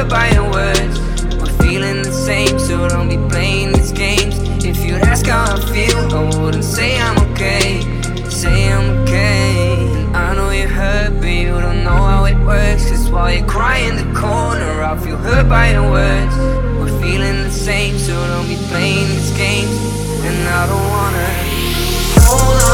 hurt by your words. We're feeling the same, so don't be playing these games. If you'd ask how I feel, I wouldn't say I'm okay. Say I'm okay. And I know you're hurt, but you don't know how it works. Cause while you cry in the corner, I feel hurt by your words. We're feeling the same, so don't be playing these games. And I don't wanna hold on